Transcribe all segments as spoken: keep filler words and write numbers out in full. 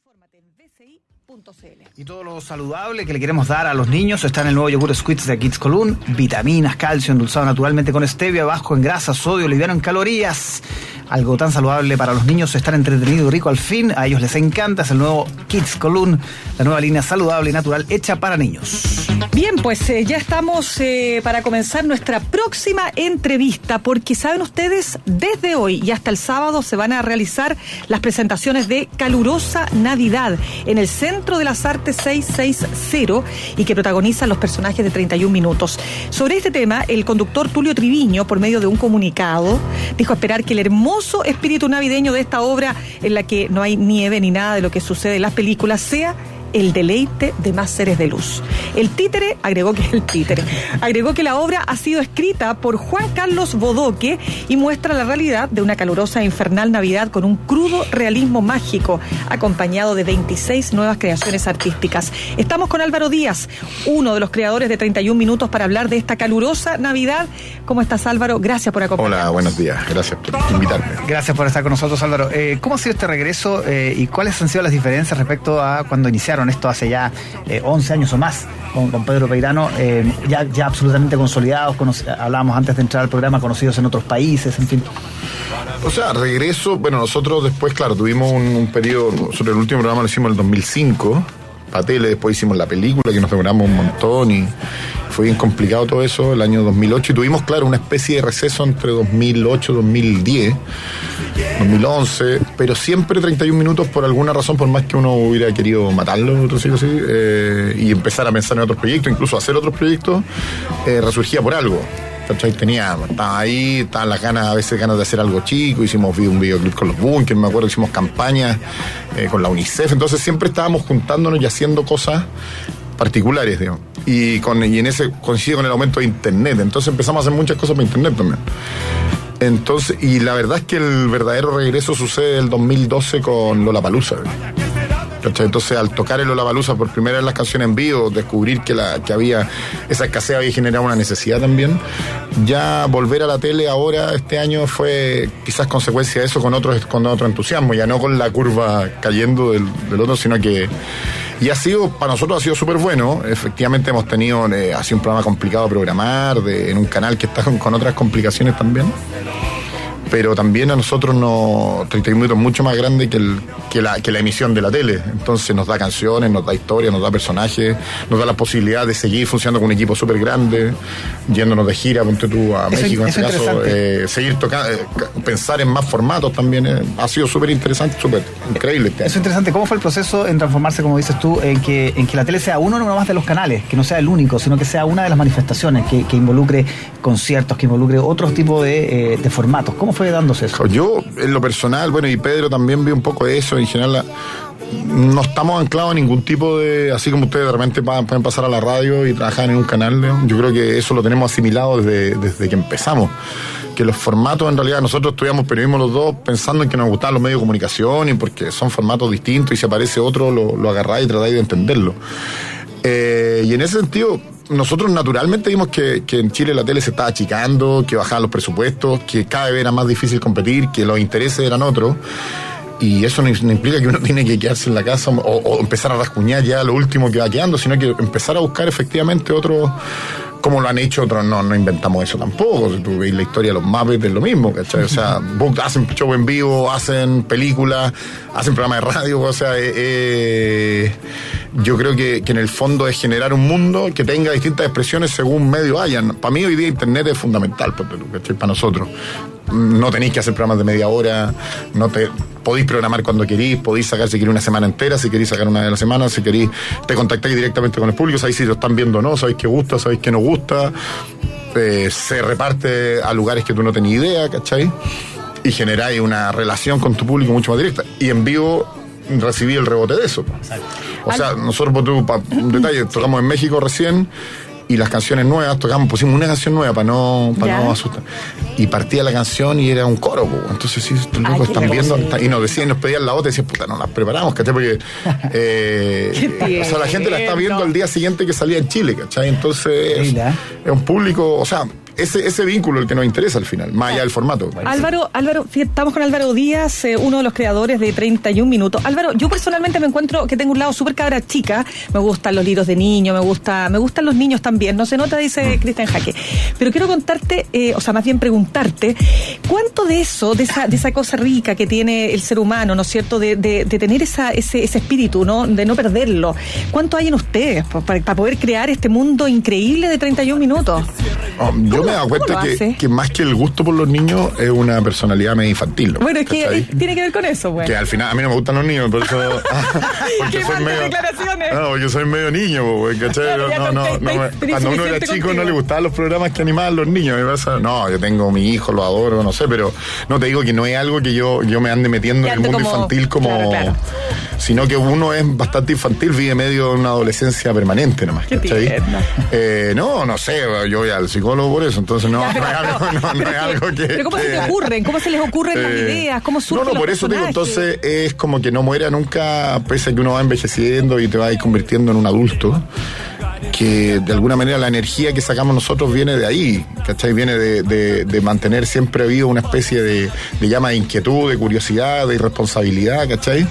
Infórmate en b c i punto c l. Y todo lo saludable que le queremos dar a los niños está en el nuevo yogur Squeeze de Kids Column. Vitaminas, calcio, endulzado naturalmente con stevia, bajo en grasa, sodio, liviano en calorías. Algo tan saludable para los niños, estar entretenido y rico al fin. A ellos les encanta. Es el nuevo Kids Column, la nueva línea saludable y natural hecha para niños. Bien, pues eh, ya estamos eh, para comenzar nuestra próxima entrevista, porque saben ustedes, desde hoy y hasta el sábado se van a realizar las presentaciones de Calurosa Navidad en el Centro de las Artes seiscientos sesenta y que protagonizan los personajes de treinta y un minutos. Sobre este tema, el conductor Tulio Triviño, por medio de un comunicado, dijo esperar que el hermoso espíritu navideño de esta obra, en la que no hay nieve ni nada de lo que sucede en las películas, sea el deleite de más seres de luz. El títere, agregó que el títere, agregó que la obra ha sido escrita por Juan Carlos Bodoque y muestra la realidad de una calurosa e infernal Navidad con un crudo realismo mágico, acompañado de veintiséis nuevas creaciones artísticas. Estamos con Álvaro Díaz, uno de los creadores de treinta y un minutos, para hablar de esta calurosa Navidad. ¿Cómo estás, Álvaro? Gracias por acompañarnos. Hola, buenos días. Gracias por invitarme. Gracias por estar con nosotros, Álvaro. Eh, ¿Cómo ha sido este regreso eh, y cuáles han sido las diferencias respecto a cuando iniciaron esto hace ya eh, once años o más con, con Pedro Peirano, eh, ya, ya absolutamente consolidados, conoc- hablábamos antes de entrar al programa, conocidos en otros países, en fin? O sea, regreso, bueno, nosotros después, claro, tuvimos un, un periodo, nosotros el último programa lo hicimos en el dos mil cinco, para tele, después hicimos la película, que nos demoramos un montón y fue bien complicado todo eso, el año dos mil ocho, y tuvimos, claro, una especie de receso entre dos mil ocho y dos mil diez, dos mil once, pero siempre treinta y un minutos por alguna razón, por más que uno hubiera querido matarlo, otro sí, así, eh, y empezar a pensar en otros proyectos, incluso hacer otros proyectos, eh, resurgía por algo. ¿Cachai? Tenía, estaba ahí, estaban las ganas, a veces ganas de hacer algo chico, hicimos un videoclip con los Bunkers, me acuerdo, hicimos campañas eh, con la UNICEF, entonces siempre estábamos juntándonos y haciendo cosas particulares, digamos, y, con, y en ese coincide con el aumento de internet, entonces empezamos a hacer muchas cosas por internet también. Entonces, y la verdad es que el verdadero regreso sucede el dos mil doce con Lollapalooza, ¿cachai? Entonces, al tocar el Lollapalooza por primera vez las canciones en vivo, descubrir que, la, que había esa escasez había generado una necesidad también. Ya volver a la tele ahora, este año, fue quizás consecuencia de eso con otro, con otro entusiasmo, ya no con la curva cayendo del, del otro, sino que... Y ha sido, para nosotros ha sido súper bueno. Efectivamente hemos tenido, eh, ha sido un programa complicado de programar, de, en un canal que está con, con otras complicaciones también. Pero también a nosotros nos, treinta y un minutos es mucho más grande que, el, que, la, que la emisión de la tele. Entonces nos da canciones, nos da historia, nos da personajes, nos da la posibilidad de seguir funcionando con un equipo súper grande, yéndonos de gira, ponte tú a eso, México en este caso, eh, seguir tocando, eh, pensar en más formatos también, eh, ha sido súper interesante, súper increíble. Eso es interesante. ¿Cómo fue el proceso en transformarse, como dices tú, en que, en que la tele sea uno no más de los canales, que no sea el único, sino que sea una de las manifestaciones, que, que involucre conciertos, que involucre otros tipos de, eh, de formatos? ¿Cómo fue dándose eso? Yo, en lo personal, bueno, y Pedro también vi un poco de eso, en general, la, no estamos anclados en ningún tipo de, así como ustedes de repente pueden pasar a la radio y trabajar en un canal, ¿no? Yo creo que eso lo tenemos asimilado desde, desde que empezamos, que los formatos, en realidad, nosotros estudiamos periodismo los dos pensando en que nos gustaban los medios de comunicación y porque son formatos distintos y si aparece otro lo, lo agarráis y tratáis de entenderlo. Eh, y en ese sentido, nosotros naturalmente vimos que, que en Chile la tele se estaba achicando, que bajaban los presupuestos, que cada vez era más difícil competir, que los intereses eran otros. Y eso no, no implica que uno tiene que quedarse en la casa o, o empezar a rascuñar ya lo último que va quedando, sino que empezar a buscar efectivamente otros, como lo han hecho otros. No, no inventamos eso tampoco. Si tú veis la historia de los Muppets, es lo mismo, ¿cachai? O sea, hacen show en vivo, hacen películas, hacen programas de radio, o sea, eh, eh, yo creo que, que en el fondo es generar un mundo que tenga distintas expresiones según medio hayan. Para mí hoy día internet es fundamental, ¿cachai? Para nosotros. No tenéis que hacer programas de media hora, no te podéis programar cuando queréis, podéis sacar si queréis una semana entera, si queréis sacar una de la semana, si queréis, te contactáis directamente con el público, sabéis si lo están viendo o no, sabéis qué gusta, sabéis qué no gusta, eh, se reparte a lugares que tú no tenías idea, ¿cachai? Y generáis una relación con tu público mucho más directa. Y en vivo recibí el rebote de eso. O sea, nosotros, por tu, para un detalle, tocamos en México recién, y las canciones nuevas, tocamos, pusimos una canción nueva para no, para no asustar. Y partía la canción y era un coro, po. Entonces sí, estos locos están viendo, está, y nos decían, nos pedían la otra y decían, puta, no las preparamos, ¿cachai? Porque eh, o sea, la gente la está viendo al día siguiente que salía en Chile, ¿cachai? Entonces es, es un público, o sea, ese, ese vínculo el que nos interesa al final, más allá del formato. Álvaro, Álvaro, fíjate, estamos con Álvaro Díaz, eh, uno de los creadores de treinta y un minutos. Álvaro, yo personalmente me encuentro que tengo un lado súper cabra chica, me gustan los libros de niños, me gusta, me gustan los niños también, no se nota, dice mm. Cristian Jaque. Pero quiero contarte, eh, o sea, más bien preguntarte, ¿cuánto de eso, de esa, de esa cosa rica que tiene el ser humano, ¿no es cierto?, de, de, de tener esa, ese, ese espíritu, ¿no?, de no perderlo, ¿cuánto hay en ustedes para, para poder crear este mundo increíble de treinta y un minutos? Oh, yo me he dado cuenta que, que más que el gusto por los niños es una personalidad medio infantil, ¿no? Bueno, es que ¿cachai? Tiene que ver con eso, bueno. Que al final, a mí no me gustan los niños, por eso... porque soy medio... declaraciones? No, porque soy medio niño, ¿cachai? Claro, no, no, no, no me, cuando uno era chico contigo. No le gustaban los programas que animaban los niños, me pasa, no, yo tengo mi hijo, lo adoro, no sé, pero no te digo que no es algo que yo, yo me ande metiendo en el mundo como, infantil como... Claro, claro. Sino que uno es bastante infantil, vive medio de una adolescencia permanente nomás, ¿cachai? Eh, no, no sé, yo voy al psicólogo por eso, entonces no, no, es, algo, no, no es algo que... Pero ¿cómo que, se te ocurren? ¿Cómo se les ocurren eh, las ideas? ¿Cómo surgen No, no, por eso digo, entonces es como que no muera nunca, pese a que uno va envejeciendo y te va a ir convirtiendo en un adulto, que de alguna manera la energía que sacamos nosotros viene de ahí, ¿cachai? Viene de, de, de mantener siempre vivo una especie de, de llama de inquietud, de curiosidad, de irresponsabilidad, ¿cachai?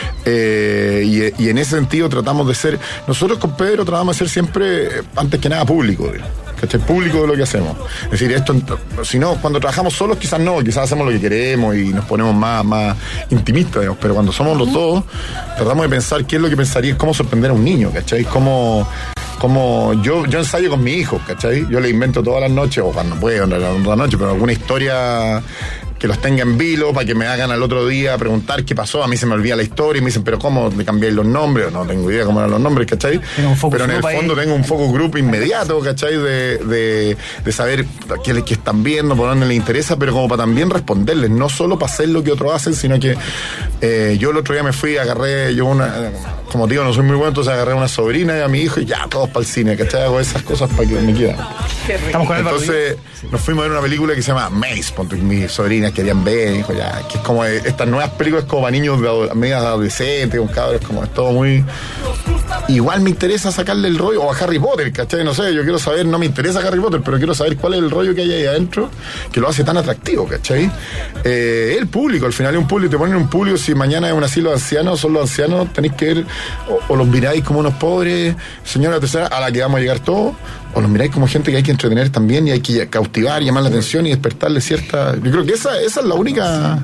Eh, y, y en ese sentido tratamos de ser, nosotros con Pedro tratamos de ser siempre, antes que nada, público, ¿cachai? Público de lo que hacemos. Es decir, esto, si no, cuando trabajamos solos quizás no, quizás hacemos lo que queremos y nos ponemos más, más intimistas, digamos, pero cuando somos los dos, tratamos de pensar qué es lo que pensaría, cómo sorprender a un niño, ¿cachai? Cómo... Como yo, yo ensayo con mi hijo, ¿cachai? Yo le invento todas las noches, o cuando puedo, en realidad, todas las noches, pero alguna historia que los tenga en vilo para que me hagan al otro día preguntar qué pasó. A mí se me olvida la historia y me dicen, pero ¿cómo le cambiáis los nombres? No tengo idea cómo eran los nombres, ¿cachai? Pero en el fondo ahí tengo un focus group inmediato, ¿cachai? De, de, de saber qué, qué están viendo, por dónde les interesa, pero como para también responderles, no solo para hacer lo que otros hacen, sino que eh, yo el otro día me fui, agarré, yo una, como digo, no soy muy bueno, entonces agarré a una sobrina y a mi hijo y ya, todos para el cine, ¿cachai? Hago esas cosas para que me quieran. Estamos con entonces nos fuimos a ver una película que se llama Maze, porque mis sobrinas querían ver, hijo, ya, que es como estas nuevas películas como para niños de medias adolescentes, con cabros, como es todo muy... Igual me interesa sacarle el rollo, o a Harry Potter, ¿cachai? No sé, yo quiero saber, no me interesa Harry Potter, pero quiero saber cuál es el rollo que hay ahí adentro que lo hace tan atractivo, ¿cachai? Eh, el público, al final es un público, te ponen un público, si mañana es un asilo de ancianos, son los ancianos, tenéis que ver, o, o los miráis como unos pobres, señora tercera, a la que vamos a llegar todos, o los miráis como gente que hay que entretener también y hay que cautivar, llamar la atención y despertarle cierta... Yo creo que esa, esa es la única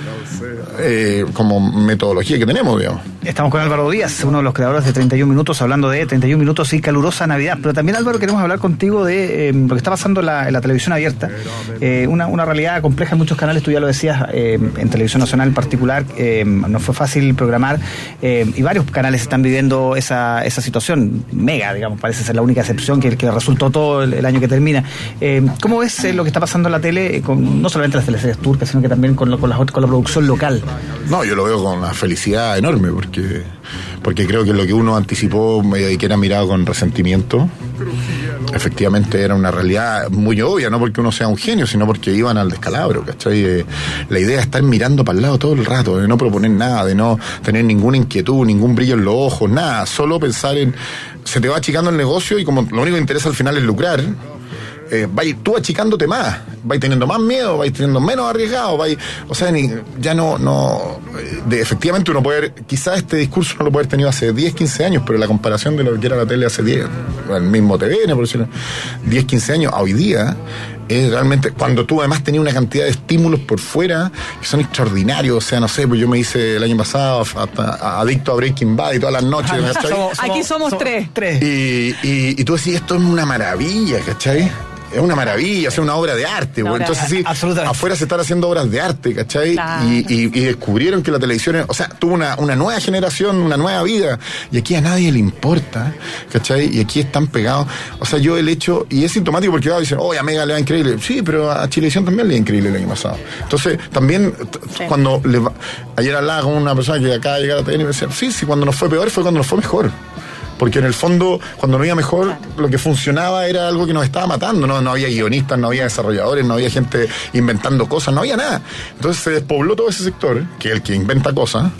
eh, como metodología que tenemos, digamos. Estamos con Álvaro Díaz, uno de los creadores de treinta y un minutos, hablando de treinta y un minutos y calurosa Navidad. Pero también, Álvaro, queremos hablar contigo de eh, lo que está pasando en la, en la televisión abierta. Eh, una, una realidad compleja en muchos canales, tú ya lo decías, eh, en Televisión Nacional en particular, eh, no fue fácil programar, eh, y varios canales están viviendo esa, esa situación. Mega, digamos, parece ser la única excepción que, que resultó todo el, el año que termina. Eh, ¿Cómo ves eh, lo que está pasando en la tele, eh, con, no solamente las teleseries turcas, sino que también con, lo, con, la, con la producción local? No, yo lo veo con una felicidad enorme, porque, porque creo que lo que uno anticipó y que era mirado con resentimiento, efectivamente era una realidad muy obvia, no porque uno sea un genio, sino porque iban al descalabro, ¿cachai? Eh, la idea es estar mirando para el lado todo el rato, de no proponer nada, de no tener ninguna inquietud, ningún brillo en los ojos, nada, solo pensar en... Se te va achicando el negocio y como lo único que interesa al final es lucrar, eh, vais tú achicándote más, vais teniendo más miedo, vais teniendo menos arriesgado, vais, o sea, ni, ya no, no, de, efectivamente uno puede haber, quizás este discurso no lo puede haber tenido hace diez, quince años, pero la comparación de lo que era la tele hace diez, el mismo T V N, por decirlo, diez, quince años, a hoy día, es realmente, cuando tú además tenías una cantidad de estímulos por fuera que son extraordinarios, o sea, no sé, pues yo me hice el año pasado hasta adicto a Breaking Bad y todas las noches, ah, somos, aquí somos, somos tres, tres. Y, y, y tú decís, esto es una maravilla, ¿cachai? Es una maravilla, hacer una obra de arte, güey. Entonces sí, afuera se están haciendo obras de arte, ¿cachai? Claro. Y, y, y descubrieron que la televisión, o sea, tuvo una, una nueva generación, una nueva vida, y aquí a nadie le importa, ¿cachai? Y aquí están pegados. O sea, yo el hecho, y es sintomático porque ahora dicen, oye, a Mega le va increíble. Sí, pero a Chilevisión también le va increíble el año pasado. Entonces, también, sí. cuando le va, ayer hablaba con una persona que acaba de llegar a T V N y me decía, sí, sí, cuando nos fue peor fue cuando nos fue mejor. Porque en el fondo, cuando no iba mejor, lo que funcionaba era algo que nos estaba matando. No, no había guionistas, no había desarrolladores, no había gente inventando cosas, no había nada. Entonces se despobló todo ese sector, que es el que inventa cosas,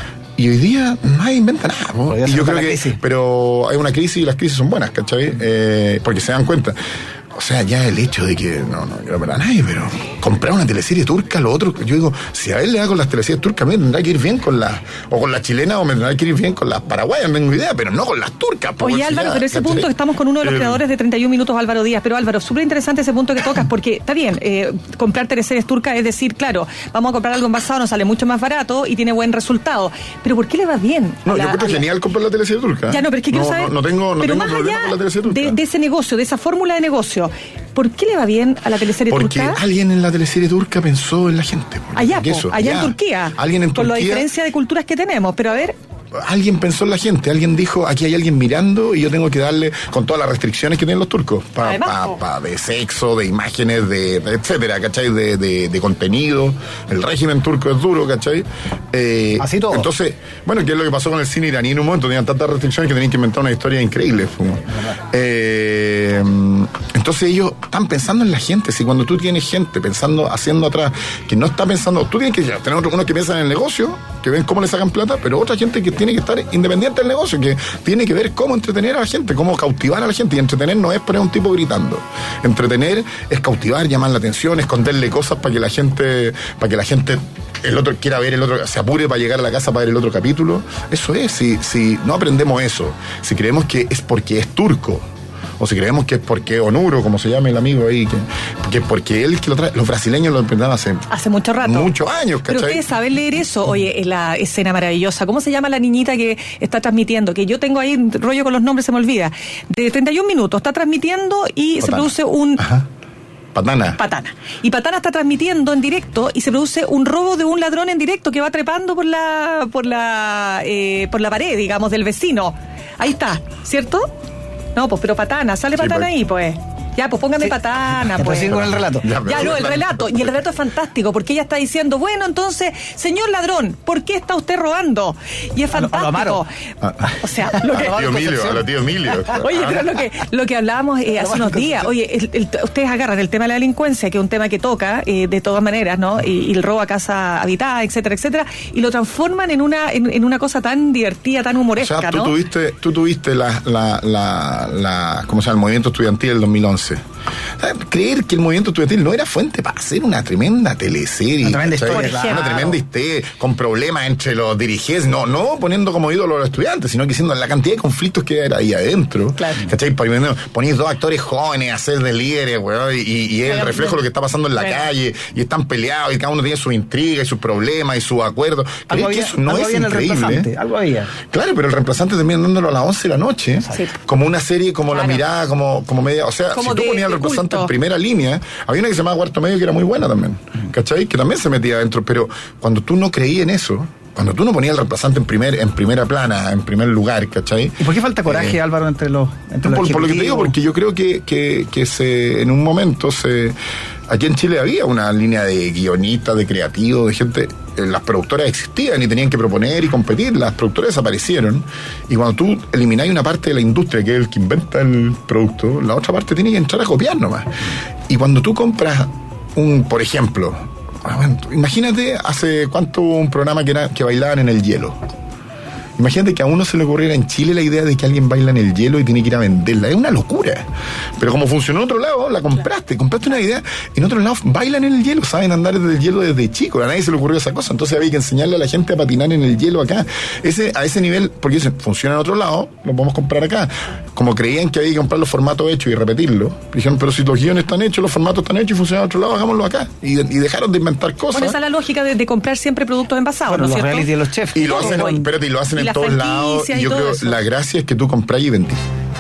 y hoy día nadie inventa nada. Y yo creo que, pero hay una crisis y las crisis son buenas, ¿cachai? Eh, porque se dan cuenta. O sea, ya el hecho de que, no, no quiero ver a nadie, pero comprar una teleserie turca, lo otro, yo digo, si a él le da con las teleseries turcas, me tendrá que ir bien con las, o con las chilenas, o me tendrá que ir bien con las paraguayas, no tengo idea, pero no con las turcas. Oye, Álvaro, pero ese punto, estamos con uno de los eh, creadores de treinta y un minutos, Álvaro Díaz, pero Álvaro, súper interesante ese punto que tocas, porque está bien, eh, comprar teleseries turcas es decir, claro, vamos a comprar algo envasado, nos sale mucho más barato y tiene buen resultado, pero ¿por qué le va bien? No, la, yo creo que es genial comprar la teleserie turca. Ya, no, pero es que quiero no, saber, no, no tengo, no pero tengo más problema allá con la teleserie turca. De, de ese negocio, de esa fórmula de negocio, ¿por qué le va bien a la teleserie porque turca? Porque alguien en la teleserie turca pensó en la gente. Allá, po, eso, allá ya. en Turquía. Alguien en Con Turquía. la diferencia de culturas que tenemos, pero a ver. Alguien pensó en la gente, alguien dijo, aquí hay alguien mirando y yo tengo que darle, con todas las restricciones que tienen los turcos, pa, pa, pa, de sexo, de imágenes, de, de etcétera, ¿cachai? De, de, de contenido, el régimen turco es duro, ¿cachai? Eh, Así todo. Entonces, bueno, ¿qué es lo que pasó con el cine iraní? En un momento tenían tantas restricciones que tenían que inventar una historia increíble. Eh, entonces ellos están pensando en la gente, si cuando tú tienes gente pensando, haciendo atrás, que no está pensando, tú tienes que ya, tener unos que piensan en el negocio, que ven cómo le sacan plata, pero otra gente que tiene que estar independiente del negocio, que tiene que ver cómo entretener a la gente, cómo cautivar a la gente. Y entretener no es poner a un tipo gritando. Entretener es cautivar, llamar la atención, esconderle cosas para que la gente, para que la gente, el otro quiera ver el otro, se apure para llegar a la casa para ver el otro capítulo. Eso es, si, si no aprendemos eso, si creemos que es porque es turco, o si creemos que es porque Onuro, como se llama el amigo ahí, que, que porque él que lo trae, los brasileños lo emprendieron hace hace mucho rato, muchos años, ¿cachai? Pero ustedes saben leer eso. Oye, la escena maravillosa, ¿cómo se llama la niñita que está transmitiendo? Que yo tengo ahí rollo con los nombres, se me olvida. De treinta y un minutos, está transmitiendo y Patana. Se produce un... Ajá. Patana. Patana. Y Patana está transmitiendo en directo y se produce un robo de un ladrón en directo que va trepando por la por la eh, por la pared, digamos, del vecino. Ahí está, ¿cierto? No, pues, pero Patana, sale Patana sí, pues. ahí, pues. Ya, pues póngame sí. Patana, pues. Sigo con el relato. Ya, ya no, el relato. Y el relato es fantástico, porque ella está diciendo, bueno, entonces, señor ladrón, ¿por qué está usted robando? Y es fantástico. A, a, o sea, lo que... A tío Emilio, a la tío Emilio. Oye, pero lo que, lo que hablábamos eh, hace unos días, oye, el, el, ustedes agarran el tema de la delincuencia, que es un tema que toca eh, de todas maneras, ¿no? Y, y el robo a casa habitada, etcétera, etcétera, y lo transforman en una en, en una cosa tan divertida, tan humoresca, o sea, tú ¿no? Tuviste, tú tuviste la, la, la, la, ¿cómo se llama? El movimiento estudiantil del dos mil once. Creer que el movimiento estudiantil no era fuente para hacer una tremenda teleserie, una tremenda historia, claro. Claro. Una tremenda historia con problemas entre los dirigentes, no, no poniendo como ídolo a los estudiantes, sino que siendo la cantidad de conflictos que era ahí adentro, claro. ¿Cachai? Ponéis dos actores jóvenes a ser de líderes, weón, y, y es el reflejo de lo que está pasando en la claro. calle, y están peleados, y cada uno tiene su intriga, y sus problemas, y sus acuerdos. ¿Crees que eso no es increíble? ¿Eh? Algo había. Claro, pero el reemplazante termina dándolo a las once de la noche, sí. como una serie, como claro. La mirada, como, como media, o sea, como si tú ponías al reemplazante en primera línea, había una que se llamaba Cuarto Medio que era muy buena también, ¿cachai? Que también se metía adentro, pero cuando tú no creías en eso, cuando tú no ponías al reemplazante en primer en primera plana, en primer lugar, ¿cachai? ¿Y por qué falta coraje, eh, Álvaro, entre los entre por, los por lo que te digo, porque yo creo que, que, que se en un momento se aquí en Chile había una línea de guionistas, de creativos, de gente, eh, las productoras existían y tenían que proponer y competir, las productoras desaparecieron, y cuando tú eliminás una parte de la industria, que es el que inventa el producto, la otra parte tiene que entrar a copiar nomás. Y cuando tú compras un, por ejemplo, imagínate hace cuánto hubo un programa que era que bailaban en el hielo. Imagínate que a uno se le ocurriera en Chile la idea de que alguien baila en el hielo y tiene que ir a venderla. Es una locura. Pero como funcionó en otro lado, la compraste. Compraste una idea. En otro lado bailan en el hielo. Saben andar desde el hielo desde chico. A nadie se le ocurrió esa cosa. Entonces había que enseñarle a la gente a patinar en el hielo acá. Ese, a ese nivel, porque eso funciona en otro lado, lo podemos comprar acá. Como creían que había que comprar los formatos hechos y repetirlo, dijeron, pero si los guiones están hechos, los formatos están hechos y funcionan en otro lado, hagámoslo acá. Y, y dejaron de inventar cosas. Bueno, esa es la lógica de, de comprar siempre productos envasados, bueno, ¿no es los cierto? reality de los chefs. Y lo hacen, Todo, espérate, y lo hacen en todos lados. Y yo creo eso. La gracia es que tú compras y vendís.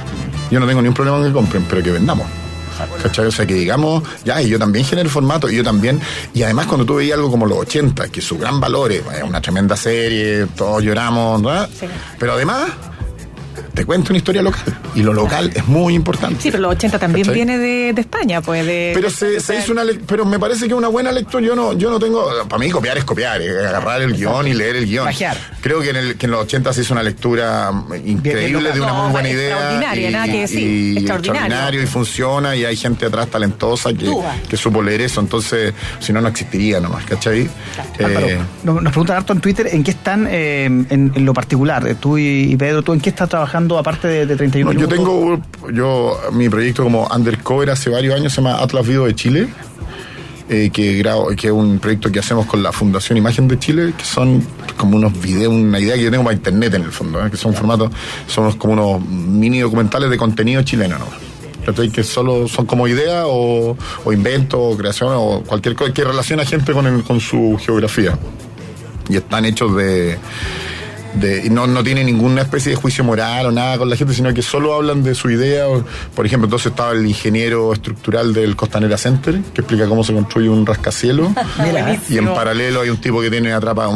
Yo no tengo ningún problema con que compren, pero que vendamos. ¿Cachai? O sea, que digamos, ya, y yo también genero formato, y yo también, y además cuando tú veías algo como los ochenta, que su gran valor es una tremenda serie, todos lloramos, ¿no? Sí. Pero además te cuento una historia local, y lo local es muy importante. Sí, pero los ochenta también, ¿cachai? Viene de, de España, pues de... Pero se, se hizo una le- pero me parece que es una buena lectura. Yo no, yo no tengo, para mí copiar es copiar, es agarrar el guión y leer el guión. Magiar. Creo que en, el, que en los ochenta se hizo una lectura increíble, bien, bien, de una no, muy buena idea. Extraordinaria, y, nada que decir. Y, extraordinario. extraordinario y funciona, y hay gente atrás talentosa que, que supo leer eso. Entonces, si no, no existiría nomás, ¿cachai? Claro. Eh, nos, nos preguntan harto en Twitter en qué están, eh, en, en lo particular, tú y, y Pedro, ¿tú en qué estás trabajando trabajando aparte de, de treinta y uno no, yo minutos? tengo, yo, mi proyecto como undercover hace varios años se llama Atlas Video de Chile, eh, que, grabo, que es un proyecto que hacemos con la Fundación Imagen de Chile, que son como unos videos, una idea que yo tengo para internet en el fondo, ¿eh? Que son formatos, son como unos mini documentales de contenido chileno, ¿no? Que solo son como ideas o, o inventos o creaciones o cualquier cosa que relaciona a gente con, el, con su geografía. Y están hechos de... De, y no, no tiene ninguna especie de juicio moral o nada con la gente, sino que solo hablan de su idea. Por ejemplo, entonces estaba el ingeniero estructural del Costanera Center, que explica cómo se construye un rascacielos. Mira. Y en paralelo hay un tipo que tiene atrapa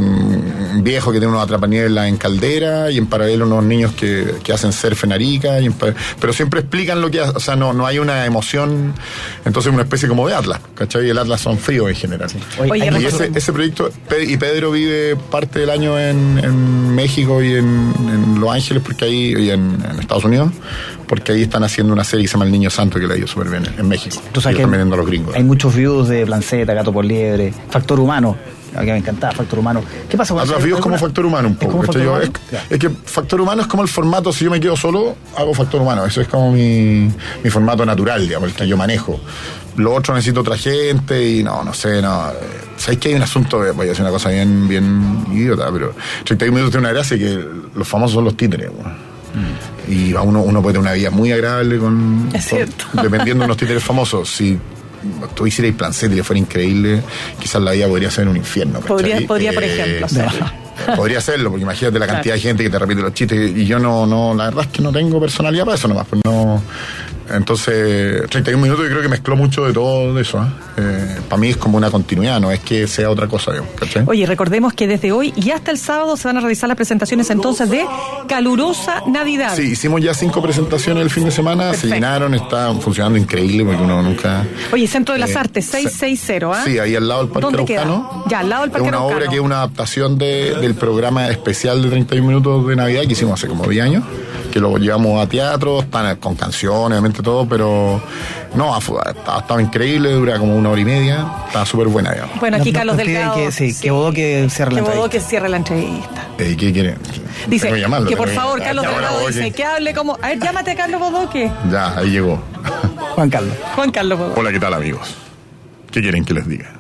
un viejo que tiene unos atrapanieblas en Caldera, y en paralelo unos niños que, que hacen surf en Arica, y en, pero siempre explican lo que hace, o sea, no, no hay una emoción, entonces una especie como de Atlas, ¿cachai? Y el Atlas son fríos en general. Oye, y ese, ese proyecto, y Pedro vive parte del año en, en México y en, en Los Ángeles, porque ahí, y en, en Estados Unidos, porque ahí están haciendo una serie que se llama El Niño Santo, que le ha ido súper bien en México. Tú sabes que están vendiendo a los gringos. Hay muchos views de Planceta, Gato por Liebre, Factor Humano, que me encantaba, Factor Humano. ¿Qué pasa con Atlas Video es como Factor Humano un poco. ¿Es, yo, es, es que Factor Humano es como el formato, si yo me quedo solo, hago Factor Humano. Eso es como mi, mi formato natural, digamos, el que yo manejo. Lo otro necesito otra gente y no, no sé, no. ¿Sabes que hay un asunto? Voy a decir una cosa bien, bien idiota, pero treinta y un minutos tiene una gracia que los famosos son los títeres, bueno. mm. Y a uno, uno puede tener una vida muy agradable con, es con cierto. dependiendo de los títeres famosos. Si tú hicieras Planceta y le fuera increíble, quizás la vida podría ser un infierno. Podría, podría, por ejemplo, ser. Podría serlo, porque imagínate la cantidad claro. de gente que te repite los chistes, y yo no, no, la verdad es que no tengo personalidad para eso nomás, pues no. Entonces, treinta y un minutos yo creo que mezcló mucho de todo eso, ¿eh? Eh, para mí es como una continuidad, no es que sea otra cosa, digamos, ¿cachai? Oye, recordemos que desde hoy y hasta el sábado se van a realizar las presentaciones entonces de Calurosa Navidad. Sí, hicimos ya cinco presentaciones el fin de semana. Perfecto. Se llenaron, están funcionando increíble porque uno nunca... Oye, Centro de las eh, Artes, seiscientos sesenta, ¿ah? ¿eh? Sí, ahí al lado del Parque ¿Dónde Araucano. Queda? Ya, al lado del Parque Araucano. Es una obra que es una adaptación de, del programa especial de treinta y un minutos de Navidad que hicimos hace como diez años, que lo llevamos a teatro, están con canciones, obviamente todo, pero no, ha, ha estado increíble, dura como una hora y media, está súper buena, digamos. Bueno, aquí no, Carlos no, Delgado. Que, sí, sí. que Bodoque cierre la entrevista. Que Bodoque cierre la entrevista. Eh, ¿Qué quiere? Dice que, llamarlo, que por favor, Carlos ya, Delgado bueno, dice que hable como... A ver, llámate a Carlos Bodoque. Ya, ahí llegó. Juan Carlos. Juan Carlos Bodoque. Hola, ¿qué tal, amigos? ¿Qué quieren que les diga?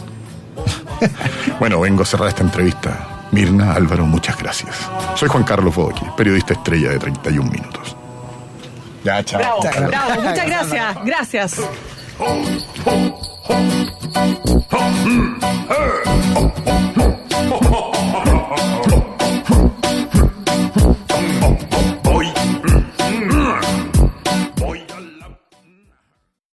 Bueno, vengo a cerrar esta entrevista. Mirna, Álvaro, muchas gracias. Soy Juan Carlos Bodoque, periodista estrella de treinta y un minutos. Ya, chao. Bravo, bravo, muchas gracias. Gracias.